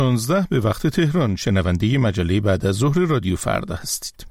16 به وقت تهران. شنونده مجله بعد از ظهر رادیو فردا هستید.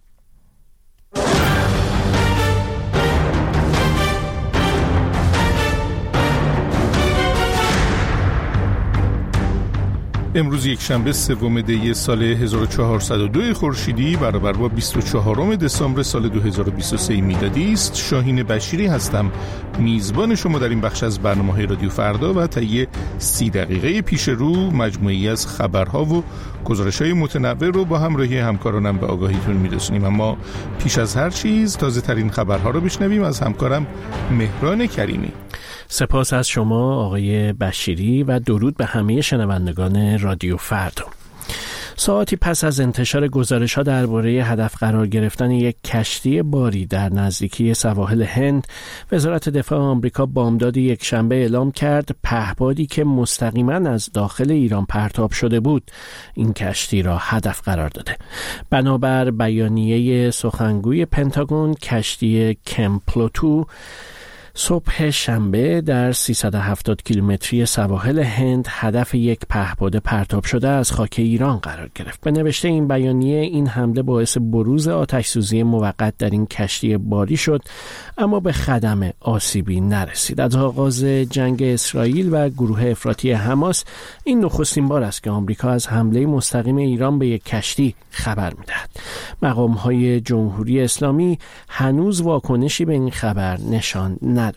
امروز یک شنبه سوم دی سال 1402 خورشیدی برابر با 24 دسامبر سال 2023 میلادی است. شاهین بشیری هستم، میزبان شما در این بخش از برنامه‌های رادیو فردا و طی 30 دقیقه پیش رو مجموعه‌ای از خبرها و گزارش‌های متنوع رو با همراهی همکارانم به آگاهیتون میرسونیم. اما پیش از هر چیز تازه‌ترین خبرها رو بشنویم از همکارم مهران کریمی. سپاس از شما آقای بشیری و درود به همه شنوندگان رادیو فردا. ساعتی پس از انتشار گزارش‌ها درباره هدف قرار گرفتن یک کشتی باری در نزدیکی سواحل هند، وزارت دفاع آمریکا بامداد یک شنبه اعلام کرد پهپادی که مستقیما از داخل ایران پرتاب شده بود این کشتی را هدف قرار داده. بنابر بیانیه سخنگوی پنتاگون، کشتی کمپلوتو صبح شنبه در 370 کیلومتری سواحل هند هدف یک پهپاد پرتاب شده از خاک ایران قرار گرفت. به نوشته این بیانیه، این حمله باعث بروز آتش‌سوزی موقت در این کشتی باری شد اما به خدمه آسیبی نرسید. از آغاز جنگ اسرائیل و گروه افراطی حماس این نخستین بار است که آمریکا از حمله مستقیم ایران به یک کشتی خبر می‌دهد. مقام‌های جمهوری اسلامی هنوز واکنشی به این خبر نشان ندادند.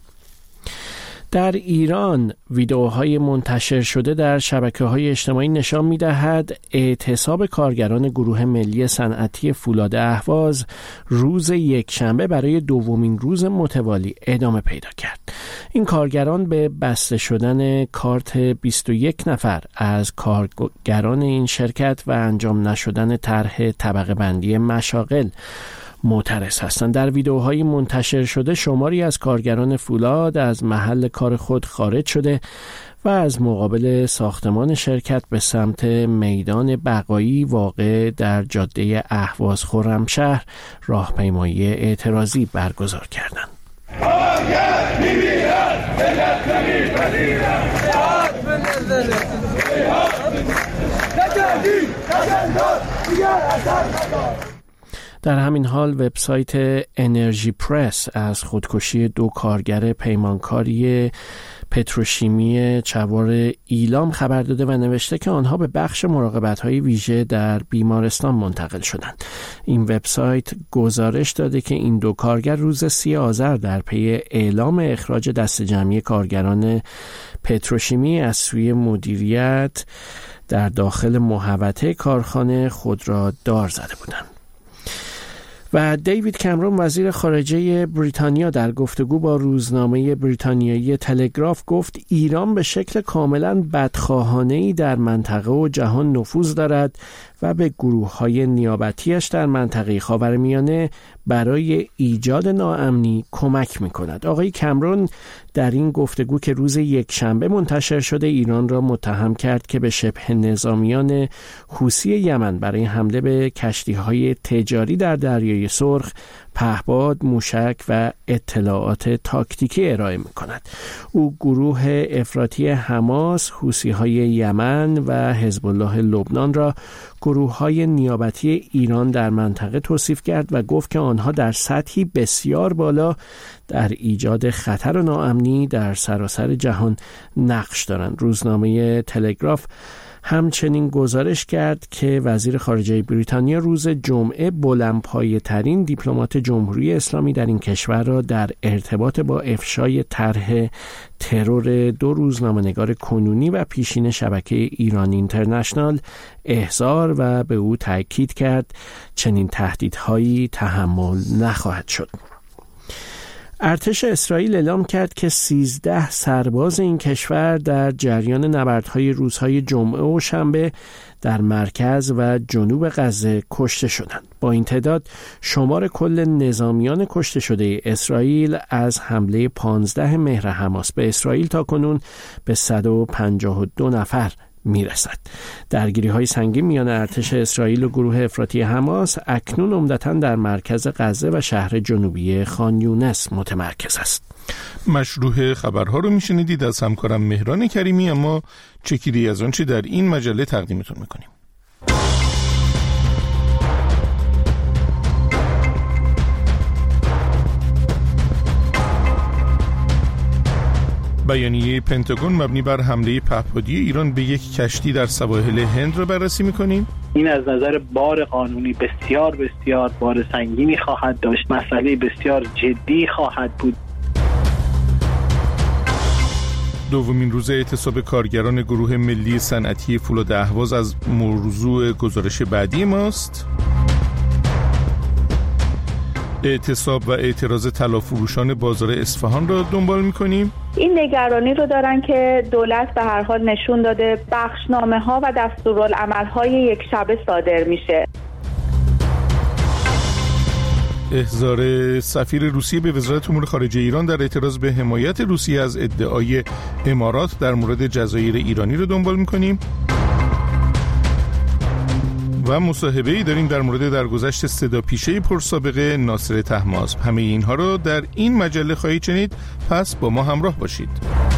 در ایران ویدئوهای منتشر شده در شبکه‌های اجتماعی نشان می‌دهد اعتصاب کارگران گروه ملی صنعتی فولاد اهواز روز یکشنبه برای دومین روز متوالی ادامه پیدا کرد. این کارگران به بسته شدن کارت 21 نفر از کارگران این شرکت و انجام نشدن طرح طبقه بندی مشاغل معترض هستند. در ویدئوهای منتشر شده شماری از کارگران فولاد از محل کار خود خارج شده و از مقابل ساختمان شرکت به سمت میدان بقایی واقع در جاده اهواز خرمشهر راهپیمایی اعتراضی برگزار کردند. در همین حال وبسایت انرژی پرس از خودکشی 2 کارگر پیمانکاری پتروشیمی چوار ایلام خبر داده و نوشته که آنها به بخش مراقبت‌های ویژه در بیمارستان منتقل شدند. این وبسایت گزارش داده که این 2 کارگر روز 30 آذر در پی اعلام اخراج دسته جمعی کارگران پتروشیمی از سوی مدیریت در داخل محوطه کارخانه خود را دار زده بودند. و دیوید کامرون وزیر خارجه بریتانیا در گفتگو با روزنامه بریتانیایی تلگراف گفت ایران به شکل کاملا بدخواهانه‌ای در منطقه و جهان نفوذ دارد و به گروه‌های نیابتیش در منطقه خاورمیانه برای ایجاد ناامنی کمک می‌کند. آقای کامرون در این گفتگو که روز یکشنبه منتشر شده ایران را متهم کرد که به شبه نظامیان حوثی یمن برای حمله به کشتی‌های تجاری در دریای سرخ پهپاد، موشک و اطلاعات تاکتیکی ارائه می‌کند. او گروه افراطی حماس، حوثی‌های یمن و حزب الله لبنان را گروه‌های نیابتی ایران در منطقه توصیف کرد و گفت که آنها در سطحی بسیار بالا در ایجاد خطر و ناامنی در سراسر جهان نقش دارند. روزنامه تلگراف همچنین گزارش کرد که وزیر خارجه بریتانیا روز جمعه بلندپایه‌ترین دیپلمات جمهوری اسلامی در این کشور را در ارتباط با افشای طرح ترور 2 روزنامه‌نگار کنونی و پیشین شبکه ایران اینترنشنال احضار و به او تاکید کرد چنین تهدیدهایی تحمل نخواهد شد. ارتش اسرائیل اعلام کرد که 13 سرباز این کشور در جریان نبردهای روزهای جمعه و شنبه در مرکز و جنوب غزه کشته شدند. با این تعداد شمار کل نظامیان کشته شده اسرائیل از حمله 15 مهر حماس به اسرائیل تاکنون به 152 نفر میرسد. درگیری‌های سنگین میان ارتش اسرائیل و گروه افراطی حماس اکنون عمدتاً در مرکز غزه و شهر جنوبی خان یونس متمرکز است. مشروح خبرها رو میشنیدید از همکارم مهران کریمی، اما چکیدی از آنچه در این مجله تقدیمتون میکنیم. بیانیه پنتاگون مبنی بر حمله پهپادی ایران به یک کشتی در سواحل هند را بررسی می‌کنیم. این از نظر بار قانونی بسیار بسیار بار سنگینی خواهد داشت، مسئله بسیار جدی خواهد بود. دومین روز اعتصاب کارگران گروه ملی صنعتی فولاد اهواز از موضوع گزارش بعدی ماست. اعتصاب و اعتراض طلافروشان بازار اصفهان را دنبال می‌کنیم. این نگرانی رو دارن که دولت به هر حال نشون داده بخشنامه‌ها و دستورالعمل‌های یک شبه صادر میشه. احضار سفیر روسیه به وزارت امور خارجه ایران در اعتراض به حمایت روسیه از ادعای امارات در مورد جزایر ایرانی رو دنبال می‌کنیم. و مصاحبه‌ای داریم در مورد درگذشت صداپیشه پرسابقه ناصر طهماسب. همه اینها رو در این مجله خواهید شنید، پس با ما همراه باشید.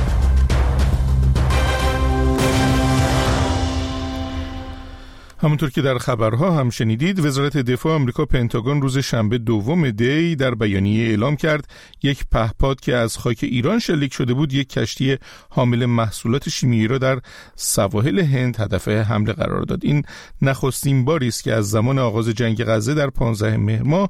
همونطور که در خبرها هم شنیدید، وزارت دفاع آمریکا پنتاگون روز شنبه 2 دی در بیانیه اعلام کرد یک پهپاد که از خاک ایران شلیک شده بود یک کشتی حامل محصولات شیمیایی را در سواحل هند هدف حمله قرار داد. این نخستین باری است که از زمان آغاز جنگ غزه در 15 مهر ماه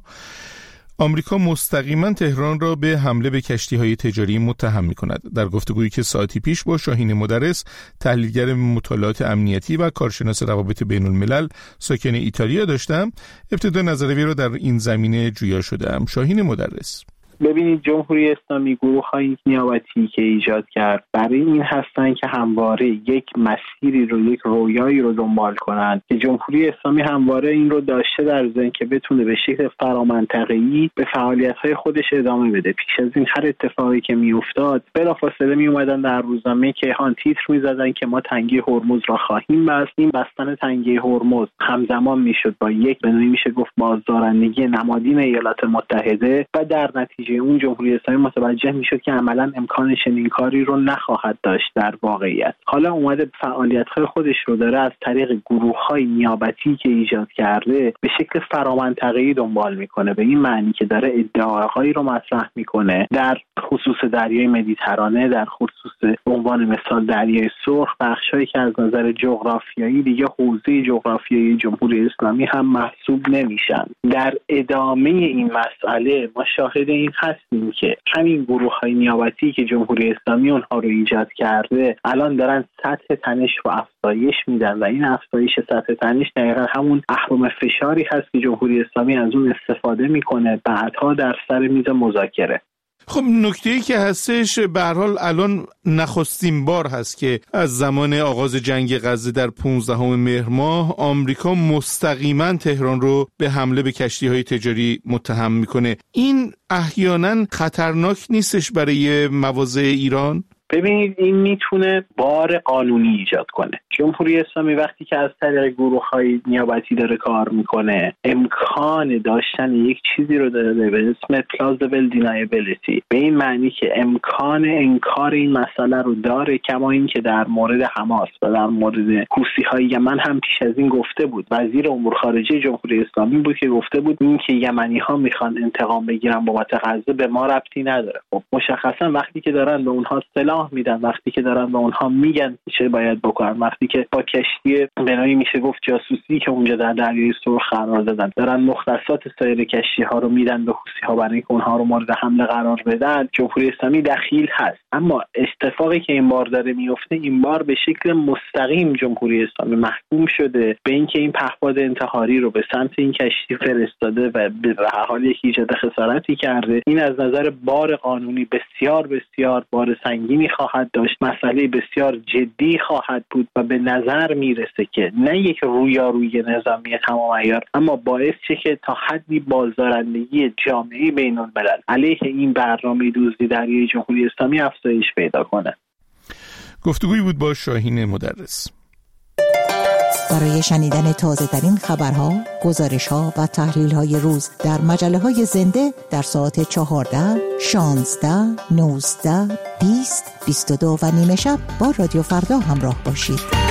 آمریکا مستقیما تهران را به حمله به کشتی‌های تجاری متهم می‌کند. در گفتگویی که ساعتی پیش با شاهین مدرس، تحلیلگر مطالعات امنیتی و کارشناس روابط بین‌الملل ساکن ایتالیا داشتم، ابتدا نظریه‌ای را در این زمینه جویا شدم. شاهین مدرس: ببینید، جمهوری اسلامی گروه‌های نیابتی که ایجاد کرد برای این هستن که همواره یک مسیری رو، یک رویایی رو دنبال کنند که جمهوری اسلامی همواره این رو داشته در ذهن که بتونه به شکل فرامنطقه‌ای به فعالیت‌های خودش ادامه بده. پیش از این هر اتفاقی که میافتاد بلافاصله میومدن در روزنامه کیهان تیتر می‌زدن که ما تنگه هرمز را خواهیم بست. این بستن تنگه هرمز همزمان میشد با یک به نوعی میشه گفت بازدارندگی نمادین ایالات متحده و در نتیجه اون جمهوری اسلامی متوجه میشد که عملاً امکان چنین کاری رو نخواهد داشت در واقعیت. حالا اومده فعالیت‌های خودش رو داره از طریق گروه‌های نیابتی که ایجاد کرده به شکل فرامنطقه‌ای دنبال میکنه، به این معنی که داره ادعاهایی رو مطرح میکنه در خصوص دریای مدیترانه، در خصوص به عنوان مثال دریای سرخ، بخشایی که از نظر جغرافیایی دیگه حوزه جغرافیایی جمهوری اسلامی هم محسوب نمیشن. در ادامه این مسئله ما شاهد این هستیم که همین گروه‌های نیابتی که جمهوری اسلامی اونها رو ایجاد کرده الان دارن سطح تنش رو افزایش میدن و این افزایش سطح تنش دقیقاً همون اهرم فشاری هست که جمهوری اسلامی از اون استفاده میکنه بعدها در سر میز مذاکره. خب نکته‌ای که هستش به هر حال الان نخستین بار هست که از زمان آغاز جنگ غزه در 15 مهر ماه آمریکا مستقیما تهران رو به حمله به کشتی‌های تجاری متهم میکنه. این احیانا خطرناک نیستش برای مواضع ایران؟ ببینید، این میتونه بار قانونی ایجاد کنه. جمهوری اسلامی وقتی که از طریق گروه‌های نیابتی داره کار میکنه، امکان داشتن یک چیزی رو داره به اسم plausible deniability، به این معنی که امکان انکار این مسئله رو داره، کما این که در مورد حماس و در مورد حوثی‌های یمن هم پیش از این گفته بود. وزیر امور خارجه جمهوری اسلامی بود که گفته بود این که یمنی‌ها میخوان انتقام بگیرن بابت غزه به ما ربطی نداره. خب مشخصا وقتی که دارن به اونها سلاح میدن، وقتی که دارن به اونها میگن چه باید بکنن، وقتی که با کشتی بنایی میشه گفت جاسوسی که اونجا در دریای سرخ قرار دادن دارن مختصات سایر کشتی ها رو میدن به حوثی ها برای اینکه اونها رو مورد حمله قرار بدن، جمهوری اسلامی دخیل هست. اما اتفاقی که این بار داره میفته، این بار به شکل مستقیم جمهوری اسلامی محکوم شده به اینکه این پهپاد انتحاری رو به سمت این کشتی فرستاده و به هر حال یک ایجاد خسارتی کرده. این از نظر بار قانونی بسیار بسیار بار سنگینی خواهد داشت، مسئله بسیار جدی خواهد بود و به نظر میرسه که نه یک رویارویی نظامی تمام عیار، اما باعث شه که تا حدی بازدارندگی جامعه بین الملل علیه این برنامه دزدی دریای جمهوری اسلامی افزایش پیدا کنه. گفتگویی بود با شاهین مدرس. برای شنیدن تازه‌ترین خبرها، گزارش‌ها و تحلیل‌های روز در مجله‌های زنده در ساعت 14، 16، 19، 20، 22 و نیم شب با رادیو فردا همراه باشید.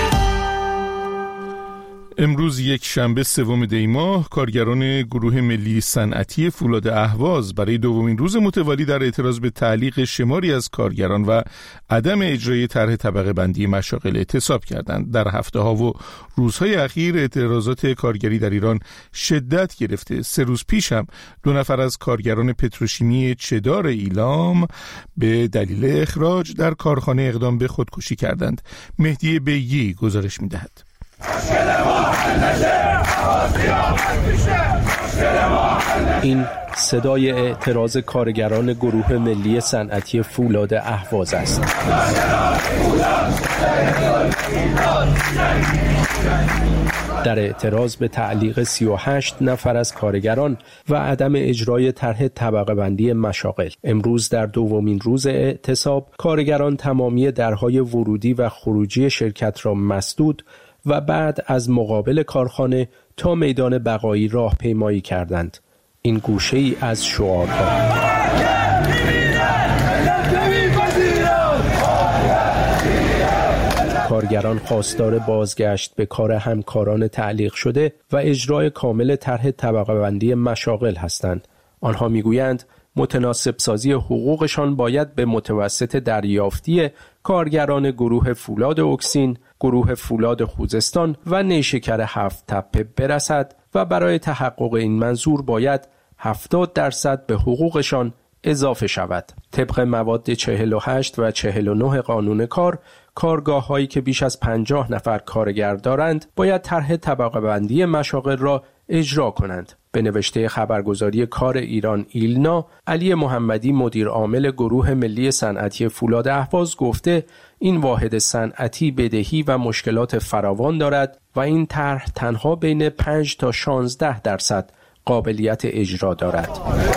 امروز یک شنبه 3 دی ماه کارگران گروه ملی صنعتی فولاد اهواز برای دومین روز متوالی در اعتراض به تعلیق شماری از کارگران و عدم اجرای طرح طبقه بندی مشاغل اعتصاب کردند. در هفته‌ها و روزهای اخیر اعتراضات کارگری در ایران شدت گرفته. 3 روز پیش هم 2 نفر از کارگران پتروشیمی چدار ایلام به دلیل اخراج در کارخانه اقدام به خودکشی کردند. مهدی بیگی گزارش می‌دهد. این صدای اعتراض کارگران گروه ملی صنعتی فولاد اهواز است. در اعتراض به تعلیق 38 نفر از کارگران و عدم اجرای طرح طبقه بندی مشاغل، امروز در دومین روز اعتصاب کارگران تمامی درهای ورودی و خروجی شرکت را مسدود و بعد از مقابل کارخانه تا میدان بقایی راهپیمایی کردند. این گوشه‌ای از شعارها. کارگران خواستار بازگشت به کار همکاران تعلیق شده و اجرای کامل طرح طبقه بندی مشاغل هستند. آنها میگویند متناسب سازی حقوقشان باید به متوسط دریافتی کارگران گروه فولاد اکسین، گروه فولاد خوزستان و نیشکر 7 تپه برسد و برای تحقق این منظور باید 70% به حقوقشان اضافه شود. طبق مواد 48 و 49 قانون کار، کارگاه‌هایی که بیش از 50 نفر کارگر دارند باید طرح طبقه بندی مشاغل را اجرا کنند. به نوشته خبرگزاری کار ایران ایلنا، علی محمدی مدیر عامل گروه ملی صنعتی فولاد اهواز گفته این واحد صنعتی بدهی و مشکلات فراوان دارد و این طرح تنها بین 5 تا 16% قابلیت اجرا دارد.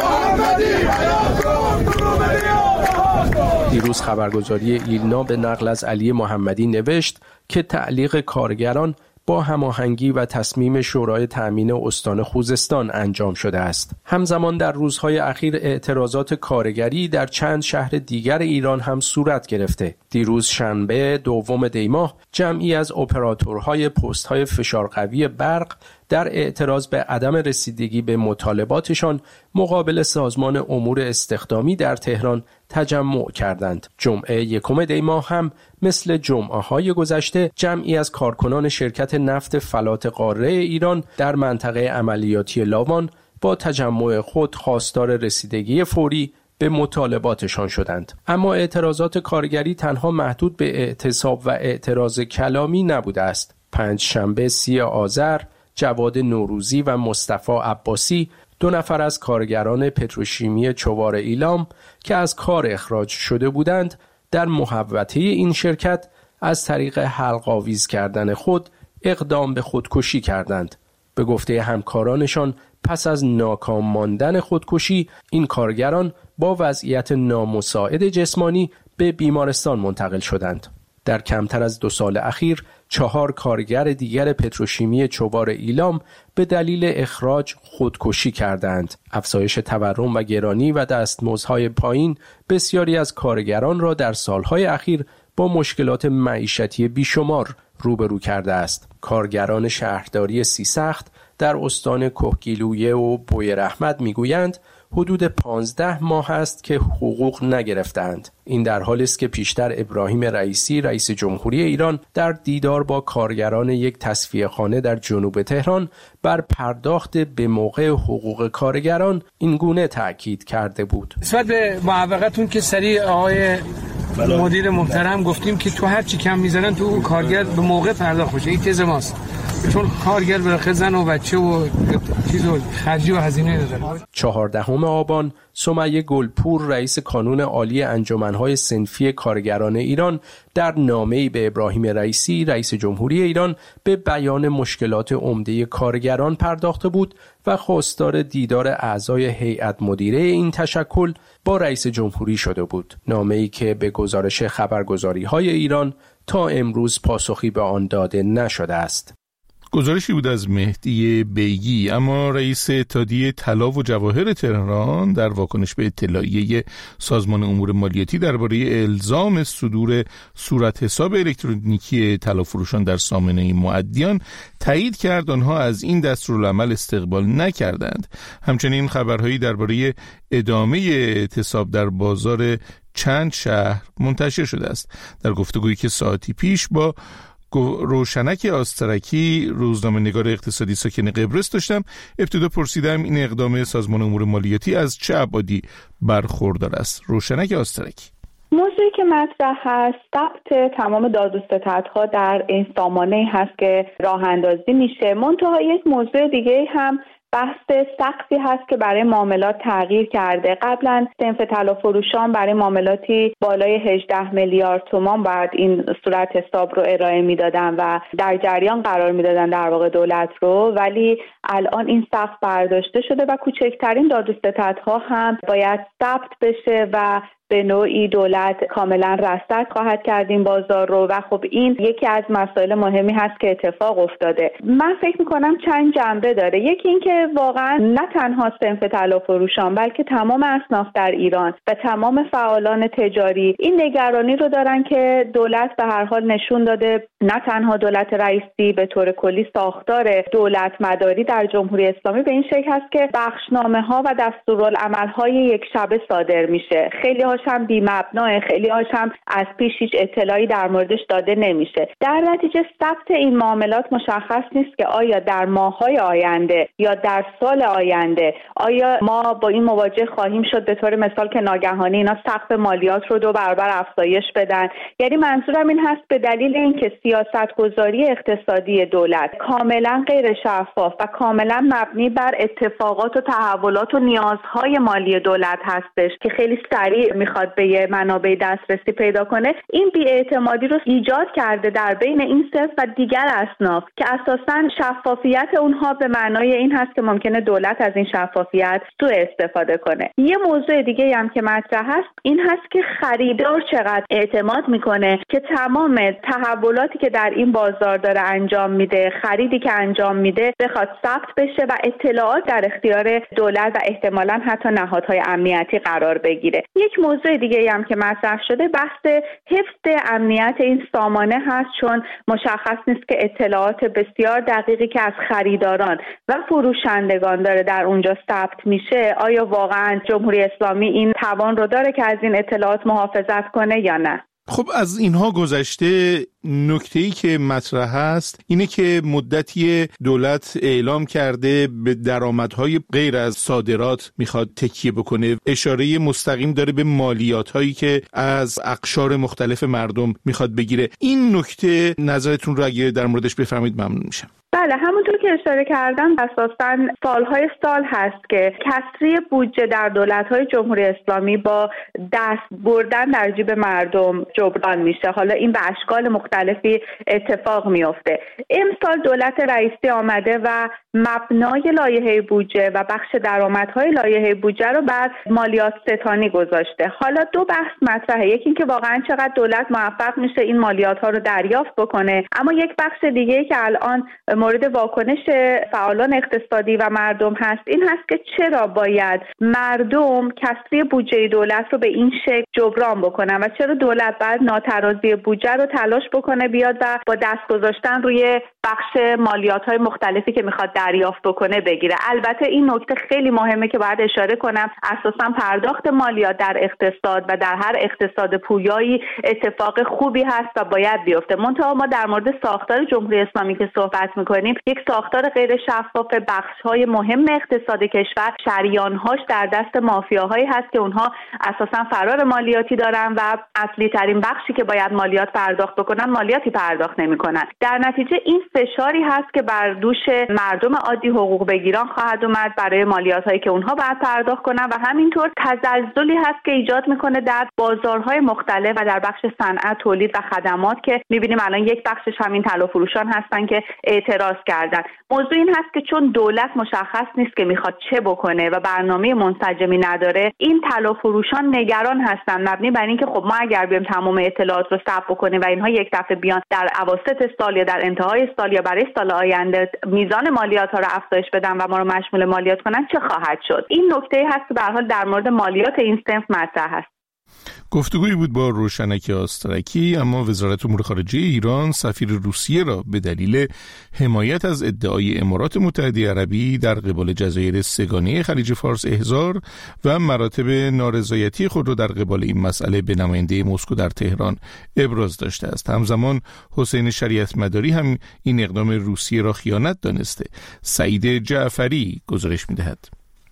دیروز خبرگزاری ایلنا به نقل از علی محمدی نوشت که تعلیق کارگران با هماهنگی و تصمیم شورای تأمین استان خوزستان انجام شده است. همزمان در روزهای اخیر اعتراضات کارگری در چند شهر دیگر ایران هم صورت گرفته. دیروز شنبه 2 دی ماه جمعی از اپراتورهای پست‌های فشارقوی برق در اعتراض به عدم رسیدگی به مطالباتشان مقابل سازمان امور استخدامی در تهران تجمع کردند. جمعه 1 دی ماه هم مثل جمعه‌های گذشته جمعی از کارکنان شرکت نفت فلات قاره ایران در منطقه عملیاتی لاوان با تجمع خود خواستار رسیدگی فوری به مطالباتشان شدند. اما اعتراضات کارگری تنها محدود به اعتصاب و اعتراض کلامی نبوده است. 5 شنبه 30 آذر جواد نوروزی و مصطفی عباسی 2 نفر از کارگران پتروشیمی چوار ایلام که از کار اخراج شده بودند در محوطه این شرکت از طریق حلق آویز کردن خود اقدام به خودکشی کردند. به گفته همکارانشان پس از ناکام ماندن خودکشی این کارگران با وضعیت نامساعد جسمانی به بیمارستان منتقل شدند. در کمتر از 2 سال اخیر 4 کارگر دیگر پتروشیمی چوار ایلام به دلیل اخراج خودکشی کردند. افزایش تورم و گرانی و دستمزدهای پایین بسیاری از کارگران را در سالهای اخیر با مشکلات معیشتی بیشمار روبرو کرده است. کارگران شهرداری سیسخت در استان کهگیلویه و بویراحمد میگویند حدود 15 ماه است که حقوق نگرفتند. این در حالی است که پیشتر ابراهیم رئیسی رئیس جمهوری ایران در دیدار با کارگران یک تصفیه‌خانه در جنوب تهران بر پرداخت به موقع حقوق کارگران این گونه تأکید کرده بود. نسبت به موافقتون که سریع آقای مدیر محترم گفتیم که تو هر چی کم میذارن تو اون کارگر به موقع پرداخت بشه. این تز ماست. چون کارگر برای زن و بچه و چیزو خرجی و هزینه نداره. 14 آبان سمیه گلپور رئیس کانون عالی انجمنهای صنفی کارگران ایران در نامه‌ای به ابراهیم رئیسی رئیس جمهوری ایران به بیان مشکلات عمده کارگران پرداخته بود و خواستار دیدار اعضای هیئت مدیره این تشکل با رئیس جمهوری شده بود. نامه‌ای که به گزارش خبرگزاری‌های ایران تا امروز پاسخی به آن داده نشده است. گزارشی بود از مهدی بیگی. اما رئیس اتحادیه طلا و جواهر تهران در واکنش به اطلاعیه سازمان امور مالیاتی درباره الزام صدور صورت حساب الکترونیکی طلافروشان در سامانه مؤدیان تایید کرد آنها از این دستورالعمل استقبال نکردند. همچنین خبرهایی درباره ادامه اعتصاب در بازار چند شهر منتشر شده است. در گفتگویی که ساعتی پیش با روشنک آسترکی، روزنامه‌نگار اقتصادی ساکن قبرس داشتم، ابتدا پرسیدم این اقدام سازمان امور مالیاتی از چه ابعادی برخوردار است. روشنک آسترکی: موضوعی که مطرح هست ثبت تمام داد و ستدها در این سامانه هست که راه اندازی میشه. منتها یک موضوع دیگه هم بحث سقفی هست که برای معاملات تغییر کرده. قبلا صنف طلافروشان برای معاملاتی بالای 18 میلیارد تومان بعد این صورت حساب رو ارائه میدادن و در جریان قرار میدادن در واقع دولت رو، ولی الان این سقف برداشته شده و کوچکترین داد و ستدها هم باید ثبت بشه و به نوعی دولت کاملا رصد خواهد کرد این بازار رو و خب این یکی از مسائل مهمی هست که اتفاق افتاده. من فکر میکنم چند جنبه داره. یکی این که واقعا نه تنها صنف طلافروشان بلکه تمام اصناف در ایران و تمام فعالان تجاری این نگرانی رو دارن که دولت به هر حال نشون داده، نه تنها دولت رئیسی، به طور کلی ساختار دولت مداری در جمهوری اسلامی به این شکل هست که بخشنامه ها و دستورالعمل‌های یک شبه صادر میشه. خیلی هم بی‌مبنا، خیلی هم از پیش هیچ اطلاعی در موردش داده نمیشه. در نتیجه ثبت این معاملات مشخص نیست که آیا در ماه‌های آینده یا در سال آینده آیا ما با این مواجه خواهیم شد، به طور مثال که ناگهانی اینا سقف مالیات رو 2 برابر افزایش بدن. یعنی منظورم این هست به دلیل اینکه سیاست‌گذاری اقتصادی دولت کاملا غیر شفاف و کاملا مبنی بر اتفاقات و تحولات و نیازهای مالی دولت هستش که خیلی سریع میخواد به یه منابع دسترسی پیدا کنه، این بی‌اعتمادی رو ایجاد کرده در بین این صنف و دیگر اصناف که اساساً شفافیت اونها به معنای این هست که ممکنه دولت از این شفافیت سوء استفاده کنه. یه موضوع دیگه هم که مطرح هست این هست که خریدار چقدر اعتماد میکنه که تمام تحولاتی که در این بازار داره انجام میده، خریدی که انجام میده بخواد ثبت بشه و اطلاعات در اختیار دولت و احتمالاً حتی نهادهای امنیتی قرار بگیره. یک موضوع دیگه هم که مطرح شده بحث حفظ امنیت این سامانه هست، چون مشخص نیست که اطلاعات بسیار دقیقی که از خریداران و فروشندگان داره در اونجا ثبت میشه، آیا واقعا جمهوری اسلامی این توان رو داره که از این اطلاعات محافظت کنه یا نه؟ خب از اینها گذشته، نکته‌ای که مطرح است اینه که مدتی دولت اعلام کرده به درآمدهای غیر از صادرات میخواد تکیه بکنه. اشاره مستقیم داره به مالیات‌هایی که از اقشار مختلف مردم میخواد بگیره. این نکته نظرتون رو اگه در موردش بفرمایید ممنون میشم. بله، همونطور که اشاره کردم اساساً سالهای سال هست که کسری بودجه در دولت‌های جمهوری اسلامی با دست بردن در جیب مردم جبران میشه. حالا این به اشکال مختلفی اتفاق میفته. امسال دولت رئیسی آمده و مبنای لایحه بودجه و بخش درآمدهای لایحه بودجه رو بر مالیات ستانی گذاشته. حالا 2 بحث مطرحه. یکی این که واقعاً چقدر دولت موفق میشه این مالیات‌ها رو دریافت بکنه، اما یک بخش دیگه‌ای که الان مورد واکنش فعالان اقتصادی و مردم هست این هست که چرا باید مردم کسری بودجه دولت رو به این شکل جبران بکنن و چرا دولت باید ناترازی بودجه رو تلاش بکنه بیاد و با دست گذاشتن روی بخش مالیات‌های مختلفی که میخواد دریافت بکنه بگیره. البته این نکته خیلی مهمه که باید اشاره کنم، اساساً پرداخت مالیات در اقتصاد و در هر اقتصاد پویایی اتفاق خوبی هست و باید بیفته. منتها ما در مورد ساختار جمهوری اسلامی که صحبت میکنیم، یک ساختار غیر شفاف، بخش‌های مهم اقتصاد کشور شریان‌هاش در دست مافیاهایی هست که اونها اساساً فرار مالیاتی دارن و اصلی ترین بخشی که باید مالیات پرداخت بکنن مالیاتی پرداخت نمی‌کنن. در نتیجه این فشاری هست که بر دوش مردم عادی حقوق بگیران خواهد اومد برای مالیات‌هایی که اونها باید پرداخت کنن و همینطور تزلزلی هست که ایجاد میکنه در بازارهای مختلف و در بخش صنعت، تولید و خدمات که می‌بینیم الان یک بخشش همین طلافروشان هستن که اعتراض کردن. موضوع این هست که چون دولت مشخص نیست که میخواد چه بکنه و برنامه منسجمی نداره، این طلافروشان نگران هستن مبنی بر اینکه خب ما اگر بیایم تمام اطلاعات رو ثبت بکنیم و اینها 1% دفعه بیان در اواسط سال یا در انتهای سال یا برای سال آینده میزان مالیات ها رو افزایش بدن و ما رو مشمول مالیات کنن چه خواهد شد. این نکته هست که به هر حال در مورد مالیات این صنف مطرح هست. گفتگویی بود با روشنک آسترکی. اما وزارت امور خارجه ایران سفیر روسیه را به دلیل حمایت از ادعای امارات متحده عربی در قبال جزایر سه‌گانه خلیج فارس احضار و مراتب نارضایتی خود را در قبال این مسئله به نماینده مسکو در تهران ابراز داشته است. همزمان حسین شریعت مداری هم این اقدام روسیه را خیانت دانسته. سعید جعفری گزارش می‌دهد.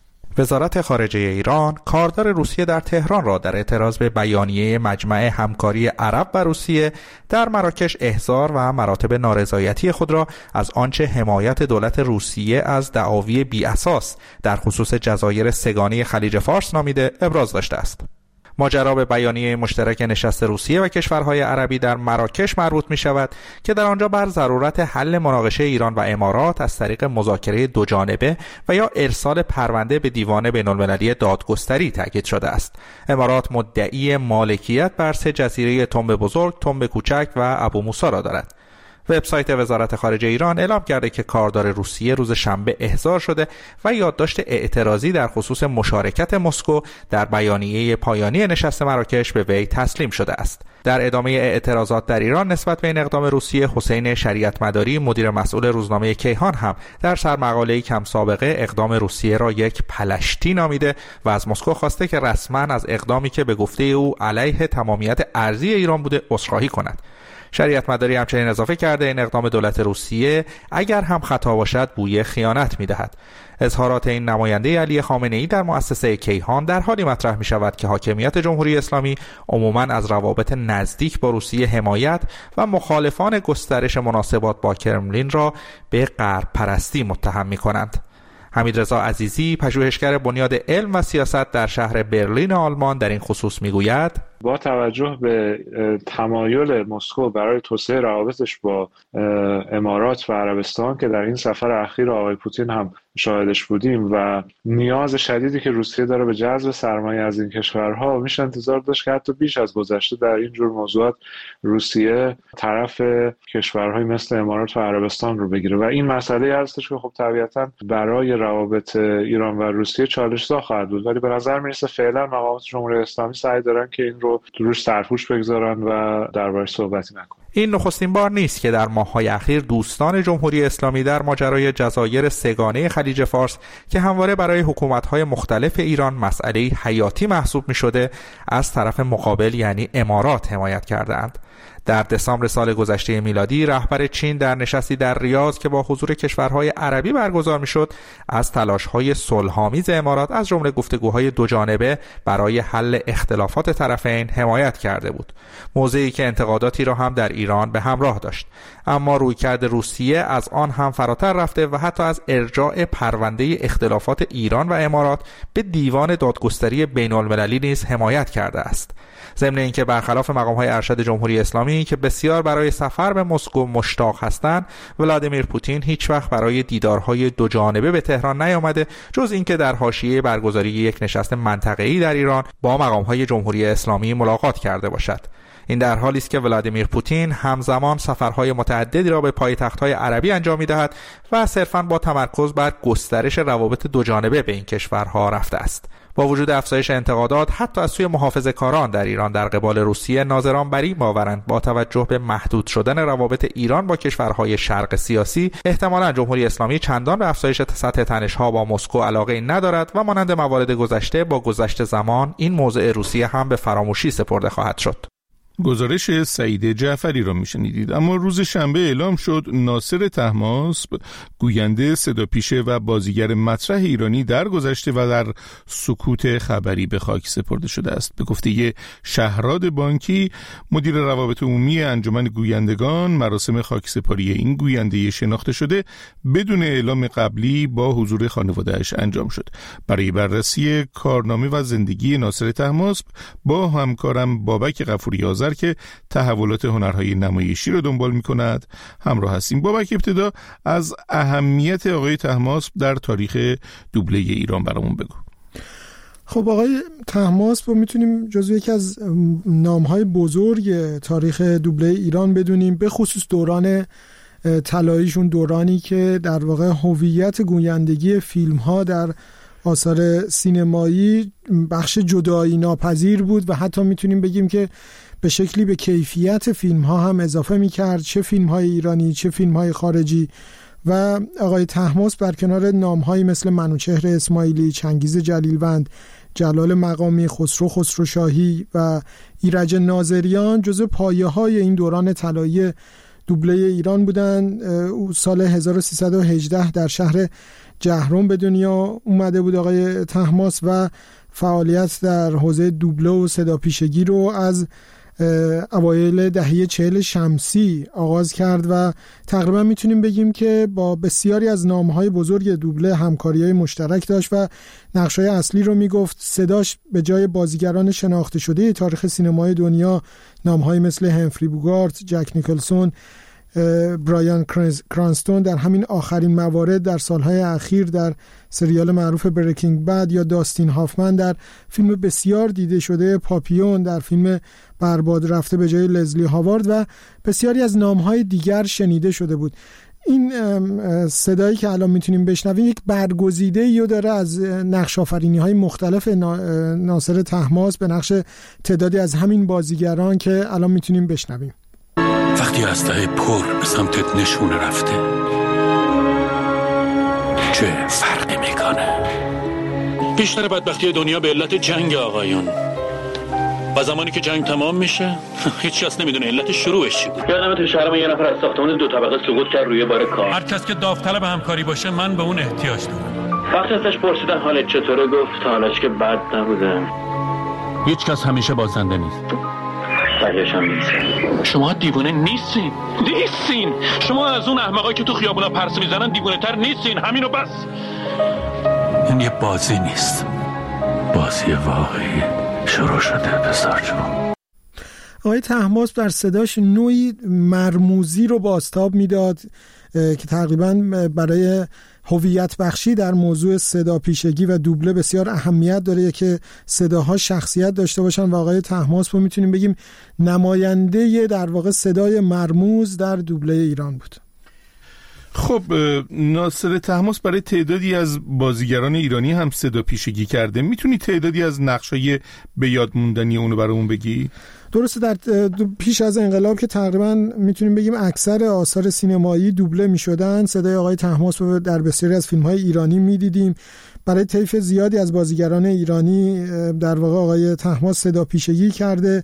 وزارت خارجه ایران کاردار روسیه در تهران را در اعتراض به بیانیه مجمع همکاری عرب و روسیه در مراکش احضار و مراتب نارضایتی خود را از آنچه حمایت دولت روسیه از دعاوی بی اساس در خصوص جزایر سه‌گانه خلیج فارس نامیده ابراز داشته است. ماجرا به بیانیه مشترک نشست روسیه و کشورهای عربی در مراکش مربوط می شود که در آنجا بر ضرورت حل مناقشه ایران و امارات از طریق مذاکره دو جانبه و یا ارسال پرونده به دیوان بین‌المللی دادگستری تاکید شده است. امارات مدعی مالکیت بر 3 جزیره تنب بزرگ، تنب کوچک و ابو موسی را دارد. وبسایت وزارت خارجه ایران اعلام کرده که کاردار روسیه روز شنبه احضار شده و یادداشت اعتراضی در خصوص مشارکت مسکو در بیانیه پایانی نشست مراکش به وی تسلیم شده است. در ادامه اعتراضات در ایران نسبت به این اقدام روسیه، حسین شریعت مداری مدیر مسئول روزنامه کیهان هم در سرمقاله‌ای کم سابقه اقدام روسیه را یک پلشتی نامیده و از مسکو خواسته که رسما از اقدامی که به گفته او علیه تمامیت ارضی ایران بوده عذرخواهی کند. شریعت مداری همچنین اضافه کرده این اقدام دولت روسیه اگر هم خطا باشد بوی خیانت می‌دهد. اظهارات این نماینده علی خامنه‌ای در مؤسسه کیهان در حالی مطرح می‌شود که حاکمیت جمهوری اسلامی عموماً از روابط نزدیک با روسیه حمایت و مخالفان گسترش مناسبات با کرملین را به غرب پرستی متهم می‌کنند. حمیدرضا عزیزی پژوهشگر بنیاد علم و سیاست در شهر برلین آلمان در این خصوص میگوید با توجه به تمایل مسکو برای توسعه روابطش با امارات و عربستان که در این سفر اخیر آقای پوتین هم شاهدش بودیم و نیاز شدیدی که روسیه داره به جذب سرمایه از این کشورها، میشه انتظار داشت که حتی بیش از گذشته در این جور موضوعات روسیه طرف کشورهای مثل امارات و عربستان رو بگیره و این مسئله هستش که خب طبیعتا برای روابط ایران و روسیه چالش‌زا خواهد بود. ولی به نظر میرسه فعلا مقامات جمهوری اسلامی سعی دارن که این رو روش سرپوش بگذارن و دربارش صحبتی نکنن. این نخستین بار نیست که در ماه‌های اخیر دوستان جمهوری اسلامی در ماجرای جزایر سه‌گانه خلیج فارس که همواره برای حکومت‌های مختلف ایران مسئله حیاتی محسوب می‌شده از طرف مقابل یعنی امارات حمایت کرده‌اند. در دسامبر سال گذشته میلادی رهبر چین در نشستی در ریاض که با حضور کشورهای عربی برگزار میشد از تلاش‌های صلح‌آمیز امارات از جمله گفتگوهای دو جانبه برای حل اختلافات طرفین حمایت کرده بود، موضعی که انتقاداتی را هم در ایران به همراه داشت. اما رویکرد روسیه از آن هم فراتر رفته و حتی از ارجاع پرونده اختلافات ایران و امارات به دیوان دادگستری بین‌المللی نیز حمایت کرده است. ضمن اینکه برخلاف مقام‌های ارشد جمهوری اسلامی که بسیار برای سفر به مسکو مشتاق هستند، ولادیمیر پوتین هیچ وقت برای دیدارهای دو جانبه به تهران نیامده جز اینکه در حاشیه برگزاری یک نشست منطقه‌ای در ایران با مقام‌های جمهوری اسلامی ملاقات کرده باشد. این در حالی است که ولادیمیر پوتین همزمان سفرهای متعددی را به پایتخت‌های عربی انجام می‌دهد و صرفاً با تمرکز بر گسترش روابط دو جانبه به این کشورها رفته است. با وجود افزایش انتقادات حتی از سوی محافظه‌کاران در ایران در قبال روسیه، ناظران بر این باورند با توجه به محدود شدن روابط ایران با کشورهای شرق سیاسی احتمالاً جمهوری اسلامی چندان به افزایش سطح تنش‌ها با مسکو علاقه ندارد و مانند موارد گذشته با گذشت زمان این موضع روسیه هم به فراموشی سپرده خواهد شد. گزارش سعید جعفری را میشنیدید. اما روز شنبه اعلام شد ناصر طهماسب، گوینده، صداپیشه و بازیگر مطرح ایرانی درگذشته و در سکوت خبری به خاک سپرده شده است. به گفته شهراد بانکی، مدیر روابط عمومی انجمن گویندگان، مراسم خاکسپاری این گوینده شناخته شده بدون اعلام قبلی با حضور خانواده‌اش انجام شد. برای بررسی کارنامه و زندگی ناصر طهماسب با همکارم بابک غفوری آذر که تحولات هنرهای نمایشی رو دنبال می‌کند همراه هستیم. بابک، ابتدا از اهمیت آقای طهماسب در تاریخ دوبله ایران برامون بگو. خب آقای طهماسب میتونیم جزو یکی از نام‌های بزرگ تاریخ دوبله ایران بدونیم، به خصوص دوران طلاییشون، دورانی که در واقع هویت گویندگی فیلم‌ها در آثار سینمایی بخش جدایی ناپذیر بود و حتی میتونیم بگیم که به شکلی به کیفیت فیلم‌ها هم اضافه می‌کرد، چه فیلم‌های ایرانی چه فیلم‌های خارجی. و آقای طهماسب بر کنار نام‌هایی مثل منوچهر اسماعیلی، چنگیز جلیلوند، جلال مقامی، خسروشاهی و ایرج ناظریان جزو پایه‌های این دوران طلایی دوبله ایران بودن. او سال 1318 در شهر جهرم به دنیا اومده بود آقای طهماسب و فعالیت در حوزه دوبله و صداپیشگی رو از اوایل دهه 40 شمسی آغاز کرد و تقریبا میتونیم بگیم که با بسیاری از نام‌های بزرگ دوبله همکاری‌های مشترک داشت و نقش‌های اصلی رو میگفت. صداش به جای بازیگران شناخته شده تاریخ سینمای دنیا نام‌های مثل همفری بوگارت، جک نیکلسون، برایان کرانستون در همین آخرین موارد در سالهای اخیر در سریال معروف بریکینگ بد، یا داستین هافمن در فیلم بسیار دیده شده پاپیون، در فیلم برباد رفته به جای لزلی هاوارد و بسیاری از نام‌های دیگر شنیده شده بود. این صدایی که الان میتونیم بشنویم یک برگزیده‌ای رو داره از نقش آفرینی‌های مختلف ناصر طهماسب به نقش تعدادی از همین بازیگران که الان میتونیم بشنویم. وقتی اسلحه پر به سمتت نشونه رفته چه فرقی میکنه؟ بیشتر بدبختی دنیا به علت جنگ آقایون. و زمانی که جنگ تمام میشه هیچ کس نمیدونه علت شروعش چی بود. یادمه تو شهرم یه نفر از ساختمان 2 طبقه سقوط کرد روی بار کار. هر کس که داوطلب همکاری باشه من به اون احتیاج دارم. وقتی ازش پرسیدن حالت چطوره گفت حالش که بد نبوده. هیچ کس همیشه بازنده نیست. شما دیوونه نیستین. شما از اون احمقایی که تو خیابونا پرسه میزنن دیوونه تر نیستین. همینو بس. این یه بازی نیست، بازی واقعی شروع شده. بسار جون. آقای طهماسب در صداش نوعی مرموزی رو بازتاب میداد که تقریبا برای هویت بخشی در موضوع صدا پیشگی و دوبله بسیار اهمیت داره که صداها شخصیت داشته باشن و آقای طهماسب رو میتونیم بگیم نماینده در واقع صدای مرموز در دوبله ایران بود. خب ناصر طهماسب برای تعدادی از بازیگران ایرانی هم صدا پیشگی کرده. میتونی تعدادی از نقشای به یاد موندنی اونو برامون بگی؟ درسته، در پیش از انقلاب که تقریبا میتونیم بگیم اکثر آثار سینمایی دوبله میشدن، صدای آقای طهماسب در بسیاری از فیلم‌های ایرانی میدیدیم. برای طیف زیادی از بازیگران ایرانی در واقع آقای طهماسب صدا پیشگی کرده.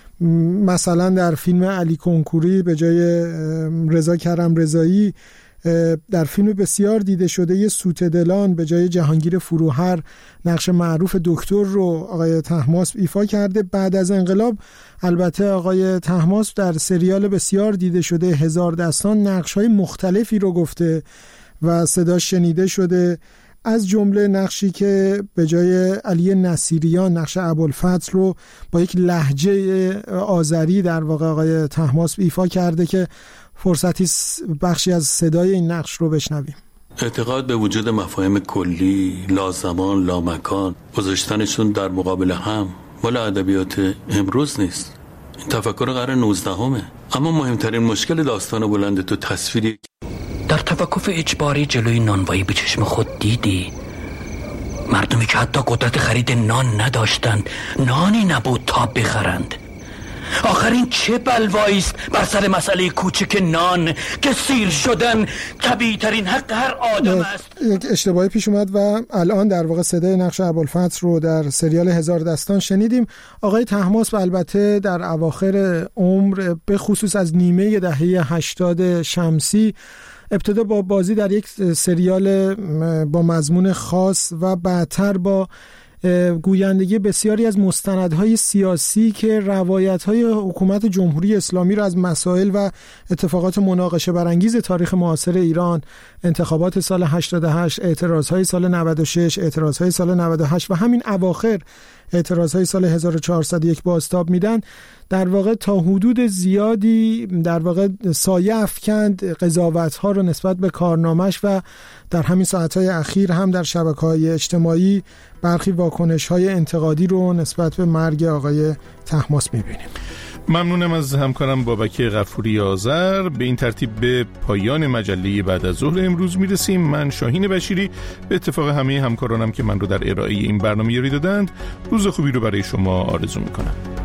مثلا در فیلم علی کنکوری به جای رضا کرم رضایی، در فیلم بسیار دیده شده سوت دلان به جای جهانگیر فروهر نقش معروف دکتر رو آقای طهماسب ایفا کرده. بعد از انقلاب البته آقای طهماسب در سریال بسیار دیده شده هزار دستان نقش‌های مختلفی رو گفته و صداش شنیده شده، از جمله نقشی که به جای علی نصیریان نقش ابوالفضل رو با یک لهجه آذری در واقع آقای طهماسب ایفا کرده که فرصتی بخشی از صدای این نقش رو بشنویم. اعتقاد به وجود مفاهیم کلی، لازمان، لامکان، گذاشتنشون در مقابل هم مال ادبیات امروز نیست. این تفکر قرن 19 اما مهمترین مشکل داستان بلند تو تصویری در توقف اجباری جلوی نانوایی به چشم خود دیدی. مردمی که حتی قدرت خرید نان نداشتند، نانی نبود تا بخرند. آخرین چه بلوایی است بر سر مسئله کوچک نان که سیر شدن طبیعی ترین حق هر آدم است. یک اشتباهی پیش اومد و الان در واقع صدای نقش ابوالفضل رو در سریال هزار دستان شنیدیم. آقای طهماسب البته در اواخر عمر به خصوص از نیمه دهه 80 شمسی ابتدا با بازی در یک سریال با مضمون خاص و بعدتر با گویندگی بسیاری از مستندهای سیاسی که روایت‌های حکومت جمهوری اسلامی را از مسائل و اتفاقات مناقشه برانگیز تاریخ معاصر ایران، انتخابات سال 88، اعتراضهای سال 96، اعتراضهای سال 98 و همین اواخر اعتراضهای سال 1401 بازتاب میدن، در واقع تا حدود زیادی در واقع سایه افکند قضاوت‌ها رو نسبت به کارنامش و در همین ساعت‌های اخیر هم در شبکه‌های اجتماعی برخی واکنش‌های انتقادی رو نسبت به مرگ آقای طهماسب می‌بینیم. ممنونم از همکارم بابک غفوری آذر. به این ترتیب به پایان مجله بعد از ظهر امروز میرسیم. من شاهین بشیری به اتفاق همه همکارانم که من رو در ارائه این برنامه یاری دادند، روز خوبی رو برای شما آرزو میکنم.